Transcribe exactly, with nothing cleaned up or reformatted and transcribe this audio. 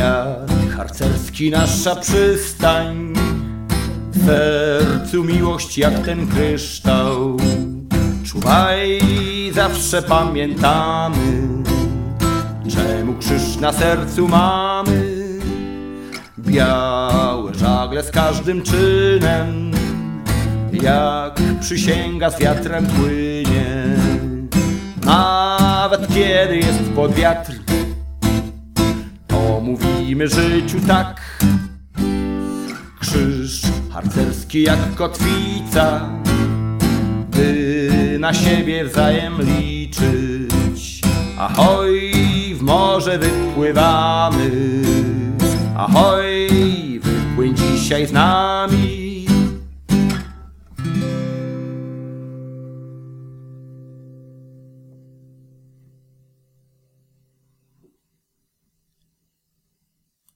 jak harcerski nasza przystań, w sercu miłość jak ten kryształ. Czuwaj, zawsze pamiętamy, czemu krzyż na sercu mamy. Białe żagle z każdym czynem, jak przysięga z wiatrem płynie. Nawet kiedy jest pod wiatr, to mówimy życiu tak. Krzyż harcerski jak kotwica, by na siebie wzajem liczyć. Ahoj, w morze wypływamy, ahoj, wypłyń dzisiaj z nami.